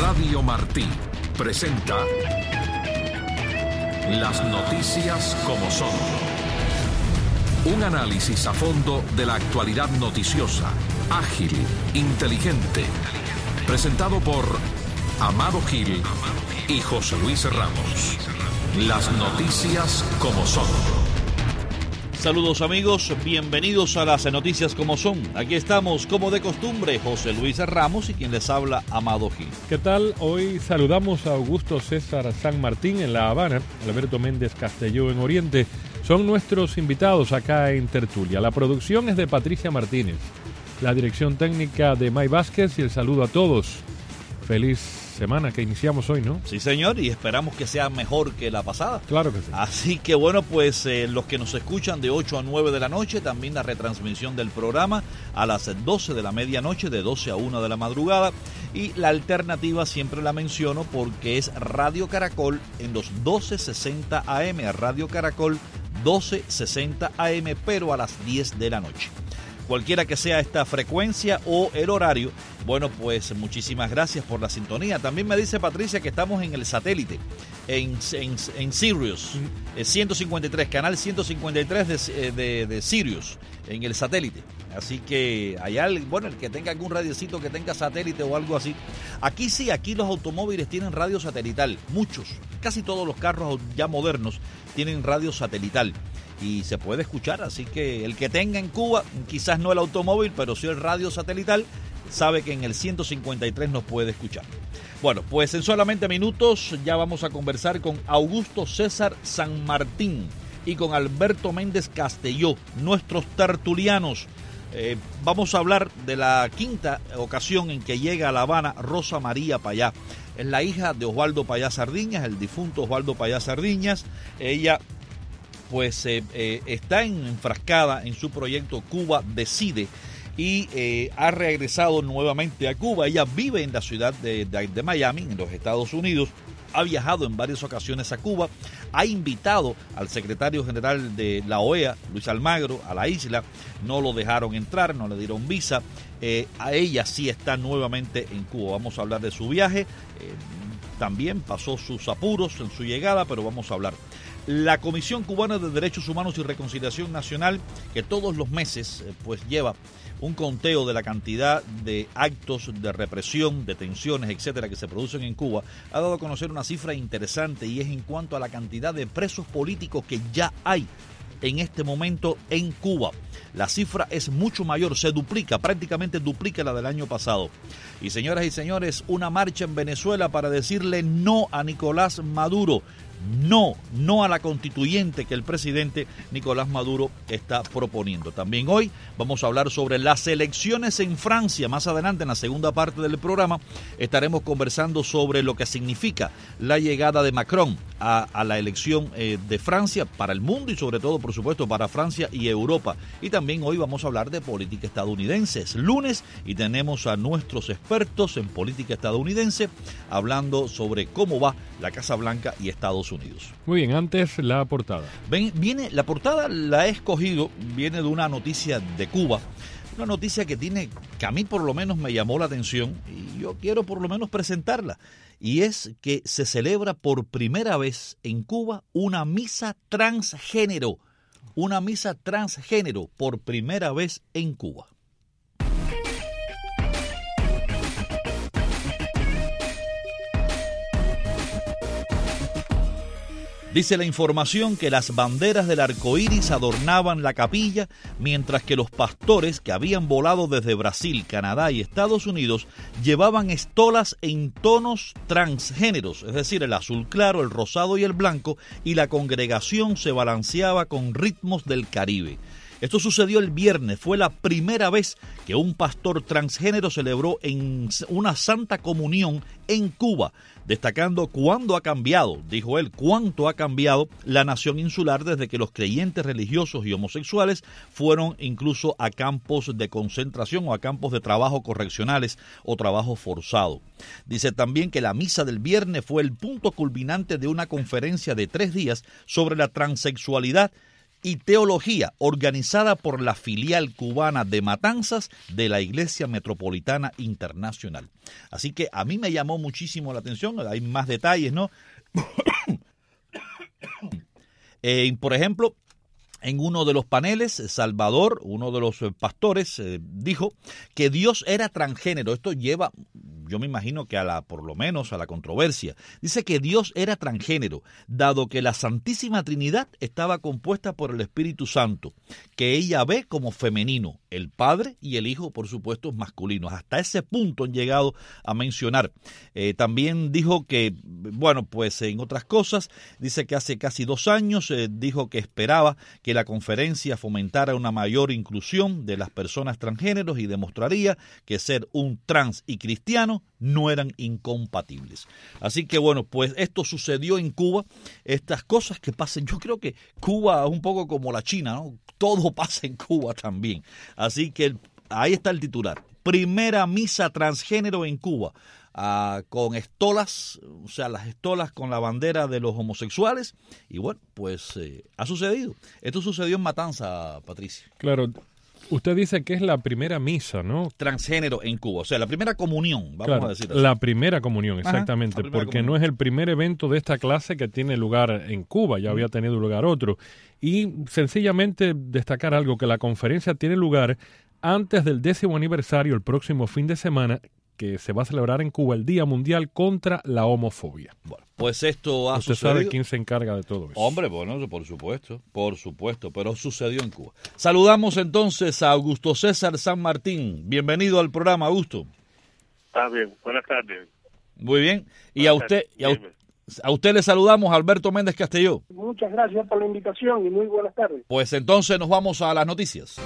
Radio Martí presenta Las noticias como son. Un análisis a fondo de la actualidad noticiosa, ágil, inteligente. Presentado por Amado Gil y José Luis Ramos. Las noticias como son. Saludos amigos, bienvenidos a las noticias como son. Aquí estamos como de costumbre, José Luis Ramos y quien les habla, Amado Gil. ¿Qué tal? Hoy saludamos a Augusto César San Martín en La Habana, Alberto Méndez Castelló en Oriente. Son nuestros invitados acá en Tertulia. La producción es de Patricia Martínez, la dirección técnica de May Vázquez y el saludo a todos. Feliz semana que iniciamos hoy, ¿no? Sí, señor, y esperamos que sea mejor que la pasada. Claro que sí. Así que bueno, pues los que nos escuchan de 8 a 9 de la noche, también la retransmisión del programa a las 12 de la medianoche, de 12 a 1 de la madrugada. Y la alternativa siempre la menciono porque es Radio Caracol en los 12:60 AM, Radio Caracol 12:60 AM, pero a las 10 de la noche. Cualquiera que sea esta frecuencia o el horario, bueno, pues muchísimas gracias por la sintonía. También me dice Patricia que estamos en el satélite, en Sirius, 153, canal 153 de Sirius, en el satélite. Así que allá, bueno, el que tenga algún radiocito que tenga satélite o algo así. Aquí sí, aquí los automóviles tienen radio satelital, muchos, casi todos los carros ya modernos tienen radio satelital. Y se puede escuchar, así que el que tenga en Cuba, quizás no el automóvil, pero sí el radio satelital, sabe que en el 153 nos puede escuchar. Bueno, pues en solamente minutos ya vamos a conversar con Augusto César San Martín y con Alberto Méndez Castelló, nuestros tertulianos. Vamos a hablar de la quinta ocasión en que llega a La Habana Rosa María Payá. Es la hija de Osvaldo Payá Sardiñas, el difunto Osvaldo Payá Sardiñas. Ella pues está enfrascada en su proyecto Cuba Decide y ha regresado nuevamente a Cuba. Ella vive en la ciudad de Miami, en los Estados Unidos. Ha viajado en varias ocasiones a Cuba, ha invitado al secretario general de la OEA, Luis Almagro, a la isla. No lo dejaron entrar, no le dieron visa. A ella sí está nuevamente en Cuba. Vamos a hablar de su viaje. También pasó sus apuros en su llegada, pero vamos a hablar. La Comisión Cubana de Derechos Humanos y Reconciliación Nacional, que todos los meses pues lleva un conteo de la cantidad de actos de represión, detenciones, etcétera, que se producen en Cuba, ha dado a conocer una cifra interesante y es en cuanto a la cantidad de presos políticos que ya hay en este momento en Cuba. La cifra es mucho mayor, se duplica, prácticamente duplica la del año pasado. Y señoras y señores, una marcha en Venezuela para decirle no a Nicolás Maduro. No a la constituyente que el presidente Nicolás Maduro está proponiendo. También hoy vamos a hablar sobre las elecciones en Francia. Más adelante, en la segunda parte del programa, estaremos conversando sobre lo que significa la llegada de Macron a la elección de Francia para el mundo y sobre todo, por supuesto, para Francia y Europa. Y también hoy vamos a hablar de política estadounidense. Es lunes y tenemos a nuestros expertos en política estadounidense hablando sobre cómo va la Casa Blanca y Estados Unidos. Muy bien, antes la portada. Viene, la portada la he escogido, viene de una noticia de Cuba, una noticia que a mí por lo menos me llamó la atención y yo quiero por lo menos presentarla. Y es que se celebra por primera vez en Cuba una misa transgénero. Una misa transgénero por primera vez en Cuba. Dice la información que las banderas del arco iris adornaban la capilla, mientras que los pastores que habían volado desde Brasil, Canadá y Estados Unidos llevaban estolas en tonos transgéneros, es decir, el azul claro, el rosado y el blanco, y la congregación se balanceaba con ritmos del Caribe. Esto sucedió el viernes, fue la primera vez que un pastor transgénero celebró en una santa comunión en Cuba, destacando cuánto ha cambiado, dijo él, cuánto ha cambiado la nación insular desde que los creyentes religiosos y homosexuales fueron incluso a campos de concentración o a campos de trabajo correccionales o trabajo forzado. Dice también que la misa del viernes fue el punto culminante de una conferencia de 3 días sobre la transexualidad y Teología, organizada por la filial cubana de Matanzas de la Iglesia Metropolitana Internacional. Así que a mí me llamó muchísimo la atención, hay más detalles, ¿no? Por ejemplo, en uno de los paneles, Salvador, uno de los pastores, dijo que Dios era transgénero. Esto lleva, yo me imagino que por lo menos a la controversia. Dice que Dios era transgénero, dado que la Santísima Trinidad estaba compuesta por el Espíritu Santo, que ella ve como femenino, el Padre y el Hijo, por supuesto, masculinos. Hasta ese punto han llegado a mencionar. También dijo que, bueno, pues en otras cosas, dice que hace casi 2 años dijo que esperaba que la conferencia fomentara una mayor inclusión de las personas transgéneros y demostraría que ser un trans y cristiano no eran incompatibles. Así que bueno, pues esto sucedió en Cuba, estas cosas que pasan, yo creo que Cuba es un poco como la China, ¿no? Todo pasa en Cuba también. Así que ahí está el titular. Primera misa transgénero en Cuba. Con estolas, o sea, las estolas con la bandera de los homosexuales. Y bueno, pues ha sucedido. Esto sucedió en Matanza, Patricia. Claro, usted dice que es la primera misa, ¿no? Transgénero en Cuba, o sea, la primera comunión, vamos a decir así. La primera comunión, exactamente, Ajá, primera porque comunión. no es el primer evento de esta clase que tiene lugar en Cuba, ya había tenido lugar otro. Y sencillamente destacar algo, que la conferencia tiene lugar antes del 10º aniversario, el próximo fin de semana, que se va a celebrar en Cuba el Día Mundial contra la Homofobia. Bueno, pues esto ha ¿Usted sucedido. sabe quién se encarga de todo eso? Hombre, bueno, por supuesto, pero sucedió en Cuba. Saludamos entonces a Augusto César San Martín. Bienvenido al programa, Augusto. Está bien, buenas tardes. Muy bien. Y a usted le saludamos, Alberto Méndez Castelló. Muchas gracias por la invitación y muy buenas tardes. Pues entonces nos vamos a las noticias.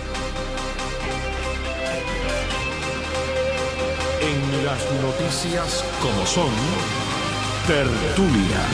En las noticias como son, tertulia.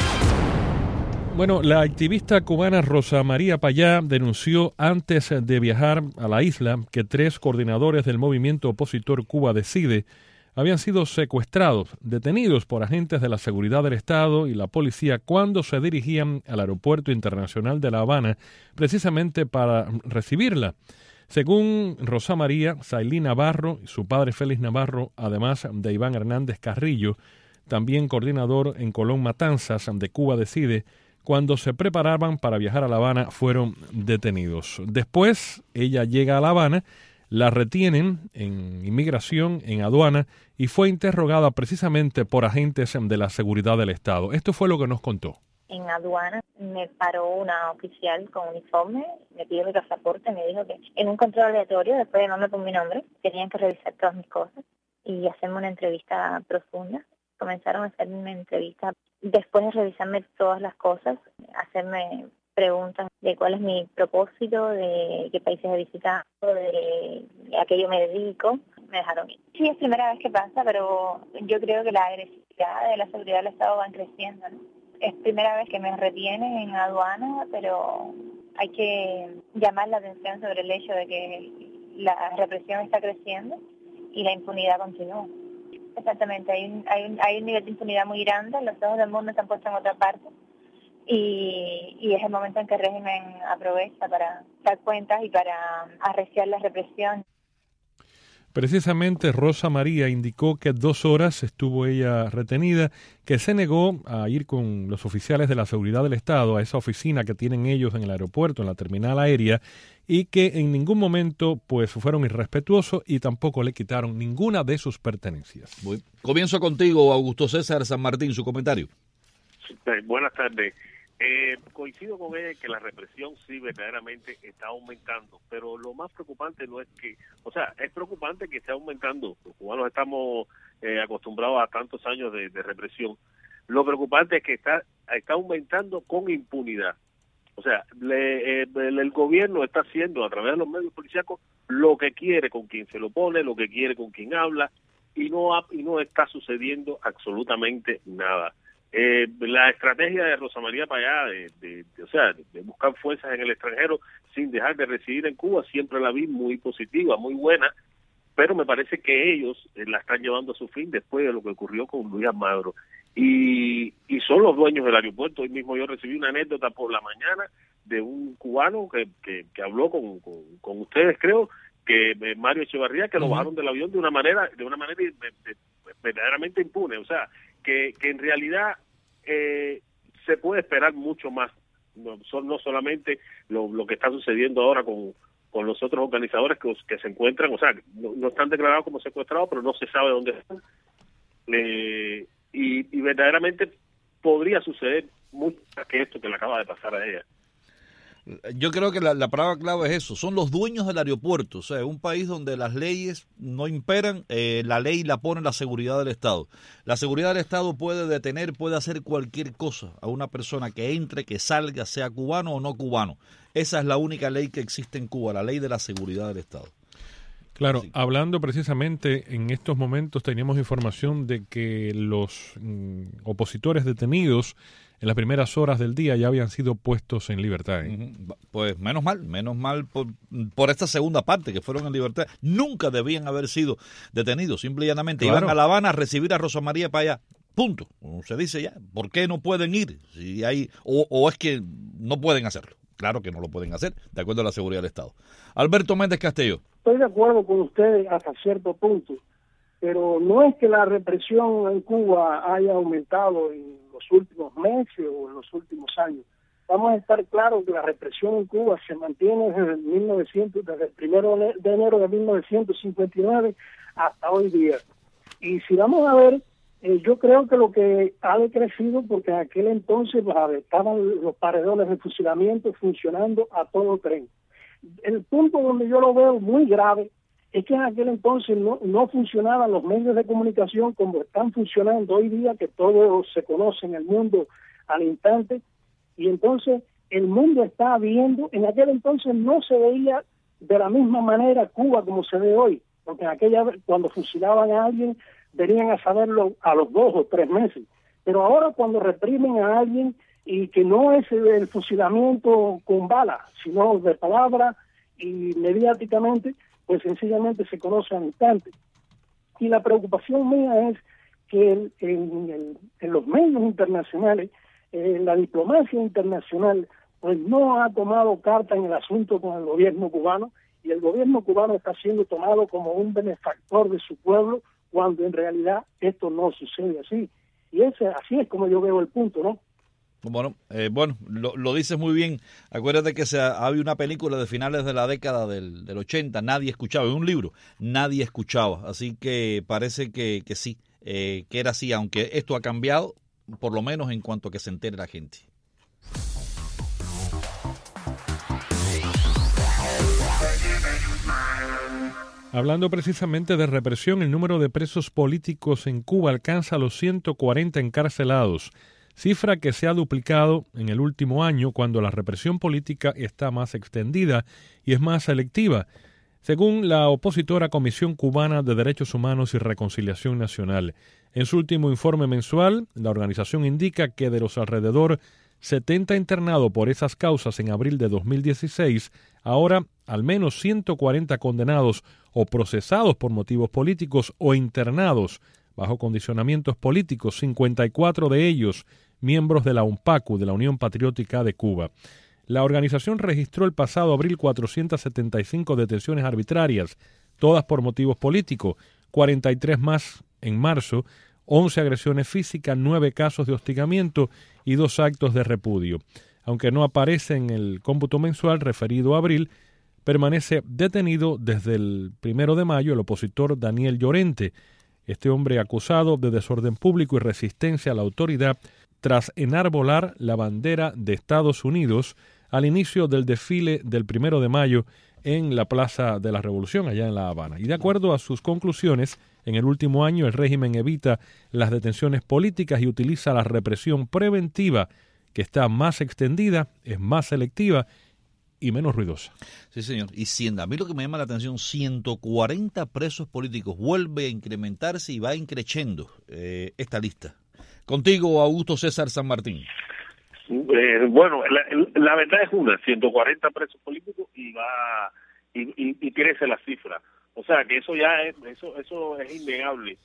Bueno, la activista cubana Rosa María Payá denunció antes de viajar a la isla que 3 coordinadores del movimiento opositor Cuba Decide habían sido secuestrados, detenidos por agentes de la seguridad del Estado y la policía cuando se dirigían al aeropuerto internacional de La Habana precisamente para recibirla. Según Rosa María, Sailí Navarro y su padre Félix Navarro, además de Iván Hernández Carrillo, también coordinador en Colón Matanzas de Cuba Decide, cuando se preparaban para viajar a La Habana fueron detenidos. Después ella llega a La Habana, la retienen en inmigración, en aduana, y fue interrogada precisamente por agentes de la seguridad del Estado. Esto fue lo que nos contó. En aduana me paró una oficial con uniforme, me pidió mi pasaporte, me dijo que en un control aleatorio, después de llamarme por mi nombre, tenían que revisar todas mis cosas y hacerme una entrevista profunda. Comenzaron a hacerme una entrevista después de revisarme todas las cosas, hacerme preguntas de cuál es mi propósito, de qué países he visitado, de a qué yo me dedico. Me dejaron ir. Sí, es primera vez que pasa, pero yo creo que la agresividad de la seguridad del Estado va creciendo, ¿no? Es primera vez que me retienen en aduana, pero hay que llamar la atención sobre el hecho de que la represión está creciendo y la impunidad continúa. Exactamente, hay un nivel de impunidad muy grande, los ojos del mundo se han puesto en otra parte y es el momento en que el régimen aprovecha para dar cuentas y para arreciar la represión. Precisamente Rosa María indicó que 2 horas estuvo ella retenida, que se negó a ir con los oficiales de la seguridad del Estado a esa oficina que tienen ellos en el aeropuerto, en la terminal aérea, y que en ningún momento pues fueron irrespetuosos y tampoco le quitaron ninguna de sus pertenencias. Comienzo contigo, Augusto César San Martín, su comentario. Buenas tardes. Coincido con ella que la represión sí verdaderamente está aumentando, pero lo más preocupante no es que, o sea, es preocupante que esté aumentando. Los cubanos estamos acostumbrados a tantos años de represión. Lo preocupante es que está aumentando con impunidad. O sea, el gobierno está haciendo a través de los medios policíacos lo que quiere con quien se lo pone, lo que quiere con quien habla, y no está sucediendo absolutamente nada. La estrategia de Rosa María Payá de buscar fuerzas en el extranjero sin dejar de residir en Cuba siempre la vi muy positiva, muy buena, pero me parece que ellos la están llevando a su fin después de lo que ocurrió con Luis Almagro. Y son los dueños del aeropuerto. Hoy mismo yo recibí una anécdota por la mañana de un cubano que habló con ustedes, creo, que Mario Echevarría, que lo bajaron del avión de una manera verdaderamente impune. O sea, que en realidad se puede esperar mucho más. No solamente lo que está sucediendo ahora con los otros organizadores que se encuentran, o sea, no están declarados como secuestrados, pero no se sabe dónde están. Y verdaderamente podría suceder mucho más que esto que le acaba de pasar a ella. Yo creo que la palabra clave es eso, son los dueños del aeropuerto, o sea, un país donde las leyes no imperan, la ley la pone la seguridad del Estado. La seguridad del Estado puede detener, puede hacer cualquier cosa a una persona que entre, que salga, sea cubano o no cubano. Esa es la única ley que existe en Cuba, la ley de la seguridad del Estado. Claro, Sí. Hablando precisamente, en estos momentos teníamos información de que los opositores detenidos en las primeras horas del día ya habían sido puestos en libertad. Pues menos mal por esta segunda parte, que fueron en libertad. Nunca debían haber sido detenidos, simple y llanamente. Claro. Iban a La Habana a recibir a Rosa María para allá. Punto. Se dice ya, ¿por qué no pueden ir? Si hay, o es que no pueden hacerlo. Claro que no lo pueden hacer, de acuerdo a la seguridad del Estado. Alberto Méndez Castillo. Estoy de acuerdo con ustedes hasta cierto punto, pero no es que la represión en Cuba haya aumentado en los últimos meses o en los últimos años. Vamos a estar claros que la represión en Cuba se mantiene desde el 1 de enero de 1959 hasta hoy día. Y si vamos a ver, yo creo que lo que ha decrecido, porque en aquel entonces estaban los paredones de fusilamiento funcionando a todo tren. El punto donde yo lo veo muy grave es que en aquel entonces no funcionaban los medios de comunicación como están funcionando hoy día, que todo se conoce en el mundo al instante, y entonces el mundo está viendo. En aquel entonces no se veía de la misma manera Cuba como se ve hoy, porque en aquella, cuando fusilaban a alguien, venían a saberlo a los 2 o 3 meses, pero ahora cuando reprimen a alguien, y que no es el fusilamiento con balas, sino de palabra y mediáticamente, pues sencillamente se conoce al instante. Y la preocupación mía es que en los medios internacionales, la diplomacia internacional, pues no ha tomado carta en el asunto con el gobierno cubano, y el gobierno cubano está siendo tomado como un benefactor de su pueblo, cuando en realidad esto no sucede así. Y así es como yo veo el punto, ¿no? Bueno, lo dices muy bien. Acuérdate que había una película de finales de la década del 80, nadie escuchaba, un libro, nadie escuchaba. Así que parece que sí, que era así, aunque esto ha cambiado, por lo menos en cuanto a que se entere la gente. Hablando precisamente de represión, el número de presos políticos en Cuba alcanza los 140 encarcelados, cifra que se ha duplicado en el último año, cuando la represión política está más extendida y es más selectiva, según la opositora Comisión Cubana de Derechos Humanos y Reconciliación Nacional. En su último informe mensual, la organización indica que de los alrededor 70 internados por esas causas en abril de 2016, ahora al menos 140 condenados o procesados por motivos políticos o internados bajo condicionamientos políticos, 54 de ellos miembros de la UNPACU, de la Unión Patriótica de Cuba. La organización registró el pasado abril 475 detenciones arbitrarias, todas por motivos políticos, 43 más en marzo, 11 agresiones físicas, 9 casos de hostigamiento y 2 actos de repudio. Aunque no aparece en el cómputo mensual referido a abril, permanece detenido desde el 1 de mayo el opositor Daniel Llorente, este hombre acusado de desorden público y resistencia a la autoridad tras enarbolar la bandera de Estados Unidos al inicio del desfile del 1 de mayo en la Plaza de la Revolución, allá en La Habana. Y de acuerdo a sus conclusiones, en el último año el régimen evita las detenciones políticas y utiliza la represión preventiva, que está más extendida, es más selectiva y menos ruidosa. Sí, señor. Y a mí lo que me llama la atención, 140 presos políticos, vuelve a incrementarse y va increciendo esta lista. Contigo, Augusto César San Martín. Bueno, la verdad es 140 presos políticos y crece la cifra. O sea, que eso ya es, eso es innegable.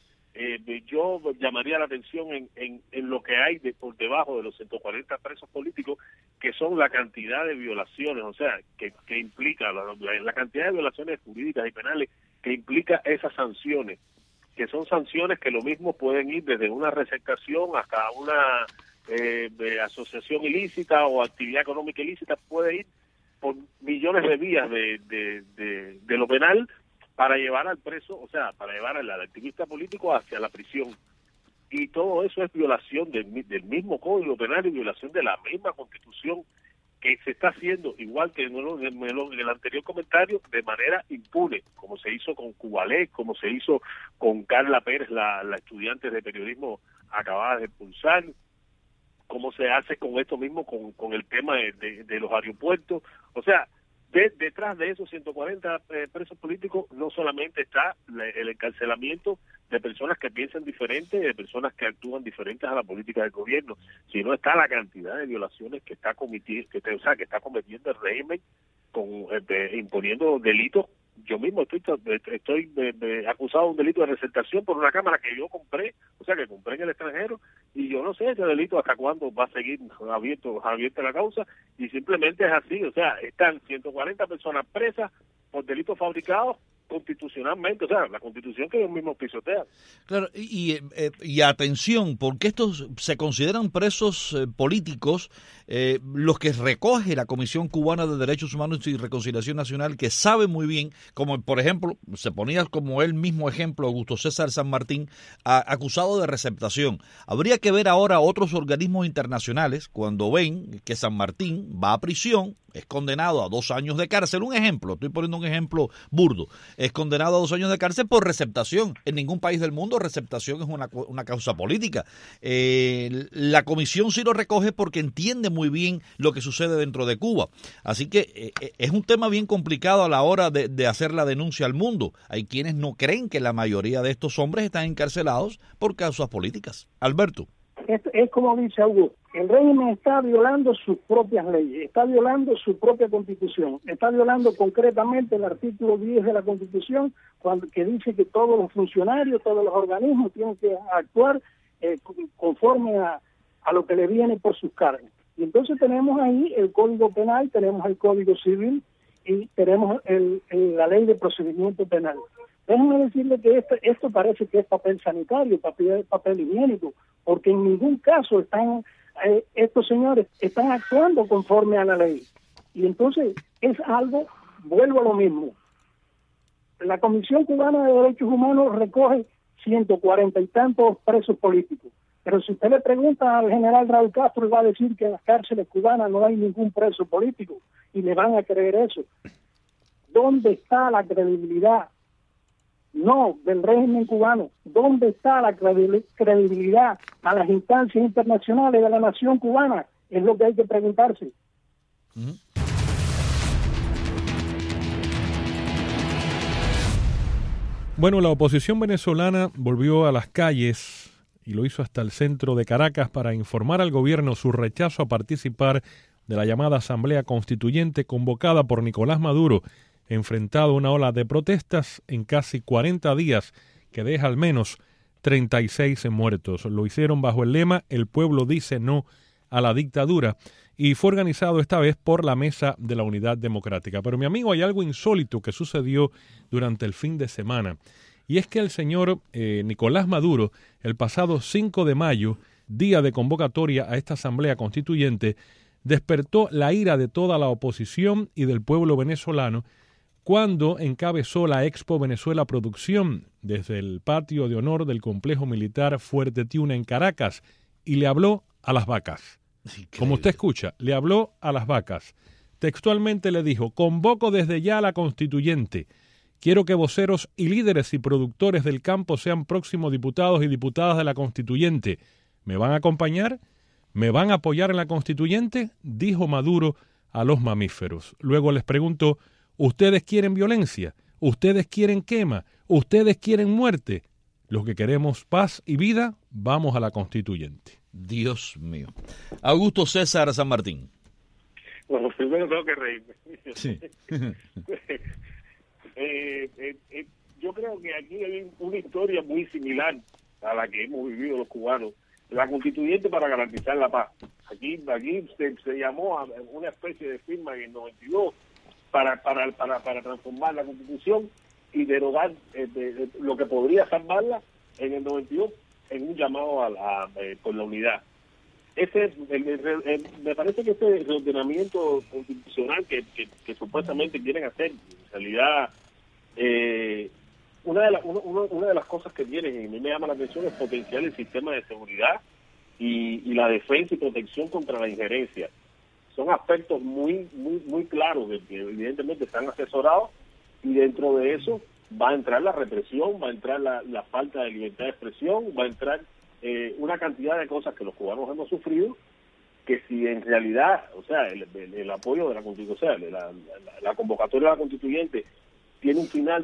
Yo llamaría la atención en lo que hay por debajo de los 140 presos políticos, que son la cantidad de violaciones, o sea, que implica la cantidad de violaciones jurídicas y penales que implica esas sanciones, que son sanciones que lo mismo pueden ir desde una receptación hasta una asociación ilícita o actividad económica ilícita, puede ir por millones de vías de lo penal para llevar al preso, o sea, para llevar al activista político hacia la prisión. Y todo eso es violación del mismo Código Penal y violación de la misma Constitución, que se está haciendo, igual que en el anterior comentario, de manera impune, como se hizo con Cubalec, como se hizo con Carla Pérez, la estudiante de periodismo acabada de expulsar, como se hace con esto mismo, con el tema de los aeropuertos. O sea, detrás de esos 140 presos políticos no solamente está el encarcelamiento de personas que piensan diferente, de personas que actúan diferentes a la política del gobierno, sino está la cantidad de violaciones que está cometiendo el régimen, imponiendo delitos. Yo mismo estoy acusado de un delito de receptación por una cámara que yo compré, o sea, que compré en el extranjero, y yo no sé ese delito hasta cuándo va a seguir abierta la causa, y simplemente es así. O sea, están 140 personas presas por delitos fabricados constitucionalmente, o sea, la Constitución que ellos mismos pisotean. Claro, y atención, porque estos se consideran presos políticos, los que recoge la Comisión Cubana de Derechos Humanos y Reconciliación Nacional, que sabe muy bien, como por ejemplo, se ponía como él mismo ejemplo Augusto César San Martín, acusado de receptación. Habría que ver ahora otros organismos internacionales, cuando ven que San Martín va a prisión, es condenado a 2 años de cárcel. Un ejemplo, estoy poniendo un ejemplo burdo. Es condenado a 2 años de cárcel por receptación. En ningún país del mundo receptación es una causa política. La comisión sí lo recoge porque entiende muy bien lo que sucede dentro de Cuba. Así que es un tema bien complicado a la hora de hacer la denuncia al mundo. Hay quienes no creen que la mayoría de estos hombres están encarcelados por causas políticas. Alberto. Es como dice Augusto, el régimen está violando sus propias leyes, está violando su propia Constitución, está violando concretamente el artículo 10 de la Constitución, que dice que todos los funcionarios, todos los organismos tienen que actuar conforme a lo que le viene por sus cargos. Y entonces tenemos ahí el Código Penal, tenemos el Código Civil y tenemos la Ley de Procedimiento Penal. Déjenme decirle que esto parece que es papel sanitario, papel higiénico, porque en ningún caso estos señores están actuando conforme a la ley. Y entonces es algo, vuelvo a lo mismo. La Comisión Cubana de Derechos Humanos recoge 140 y tantos presos políticos. Pero si usted le pregunta al general Raúl Castro, él va a decir que en las cárceles cubanas no hay ningún preso político, y le van a creer eso. ¿Dónde está la credibilidad? No, del régimen cubano. ¿Dónde está la credibilidad a las instancias internacionales de la nación cubana? Es lo que hay que preguntarse. Bueno, la oposición venezolana volvió a las calles y lo hizo hasta el centro de Caracas para informar al gobierno su rechazo a participar de la llamada Asamblea Constituyente convocada por Nicolás Maduro, enfrentado a una ola de protestas en casi 40 días que deja al menos 36 muertos. Lo hicieron bajo el lema "El pueblo dice no a la dictadura", y fue organizado esta vez por la Mesa de la Unidad Democrática. Pero mi amigo, hay algo insólito que sucedió durante el fin de semana, y es que el señor Nicolás Maduro, el pasado 5 de mayo, día de convocatoria a esta Asamblea Constituyente, despertó la ira de toda la oposición y del pueblo venezolano cuando encabezó la Expo Venezuela Producción desde el patio de honor del complejo militar Fuerte Tiuna en Caracas y le habló a las vacas. Increíble. Como usted escucha, le habló a las vacas. Textualmente le dijo: "Convoco desde ya a la Constituyente. Quiero que voceros y líderes y productores del campo sean próximos diputados y diputadas de la Constituyente. ¿Me van a acompañar? ¿Me van a apoyar en la Constituyente?", dijo Maduro a los mamíferos. Luego les preguntó: ¿ustedes quieren violencia? ¿Ustedes quieren quema? ¿Ustedes quieren muerte? Los que queremos paz y vida, vamos a la Constituyente. Dios mío. Augusto César San Martín. Bueno, primero tengo que reírme. Sí. yo creo que aquí hay una historia muy similar a la que hemos vivido los cubanos. La constituyente para garantizar la paz. Aquí se llamó a una especie de firma en el 92 para transformar la constitución y derogar lo que podría salvarla en el 92 en un llamado por la unidad. Me parece que este reordenamiento constitucional que supuestamente quieren hacer, en realidad, una de las cosas que tienen, y a mí me llama la atención, es potenciar el sistema de seguridad y la defensa y protección contra la injerencia. Son aspectos muy claros que evidentemente están asesorados, y dentro de eso va a entrar la represión, va a entrar la falta de libertad de expresión, va a entrar una cantidad de cosas que los cubanos hemos sufrido, que si en realidad, o sea, el apoyo de la Constitución, o sea, la convocatoria de la constituyente tiene un final,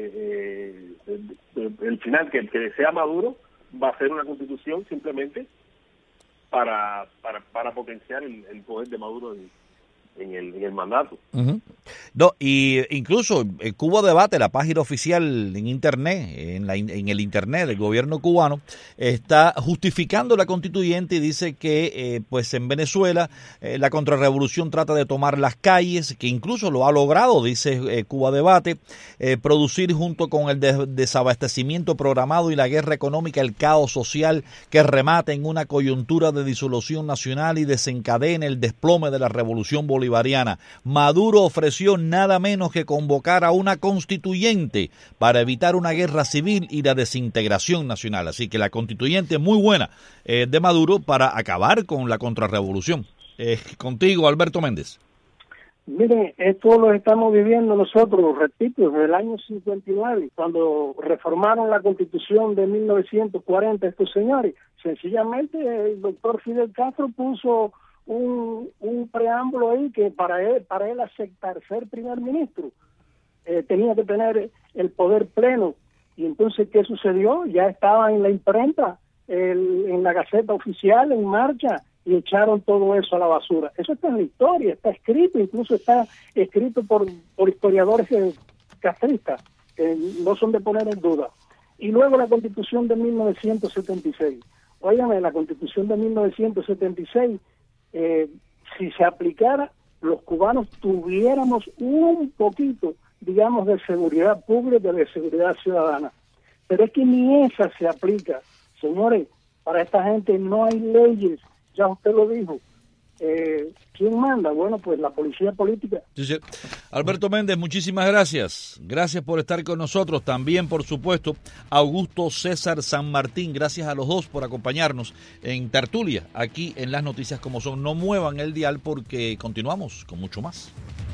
el final que desea Maduro, va a ser una constitución simplemente para potenciar el poder de Maduro en el mandato. Uh-huh. No, y incluso Cuba Debate, la página oficial en internet, en el internet del gobierno cubano, está justificando la constituyente y dice que pues en Venezuela la contrarrevolución trata de tomar las calles, que incluso lo ha logrado, dice Cuba Debate, producir junto con el desabastecimiento programado y la guerra económica el caos social que remata en una coyuntura de disolución nacional y desencadena el desplome de la revolución bolivariana. Maduro ofreció nada menos que convocar a una constituyente para evitar una guerra civil y la desintegración nacional. Así que la constituyente muy buena de Maduro para acabar con la contrarrevolución. Contigo, Alberto Méndez. Miren, esto lo estamos viviendo nosotros, repito, desde el año 59, cuando reformaron la Constitución de 1940 estos señores. Sencillamente el doctor Fidel Castro puso un preámbulo ahí que para él aceptar ser primer ministro tenía que tener el poder pleno. Y entonces, ¿qué sucedió? Ya estaba en la imprenta, en la Gaceta Oficial, en marcha, y echaron todo eso a la basura. Eso está en la historia, está escrito, incluso está escrito por historiadores castristas, que no son de poner en duda. Y luego la Constitución de 1976. Óigame, la Constitución de 1976, si se aplicara, los cubanos tuviéramos un poquito, digamos, de seguridad pública, de seguridad ciudadana. Pero es que ni esa se aplica. Señores, para esta gente no hay leyes, ya usted lo dijo. ¿Quién manda? Bueno, pues la policía política. Sí. Alberto Méndez, muchísimas gracias. Gracias por estar con nosotros. También, por supuesto, Augusto César San Martín. Gracias a los dos por acompañarnos en Tertulia, aquí en Las Noticias Como Son. No muevan el dial porque continuamos con mucho más.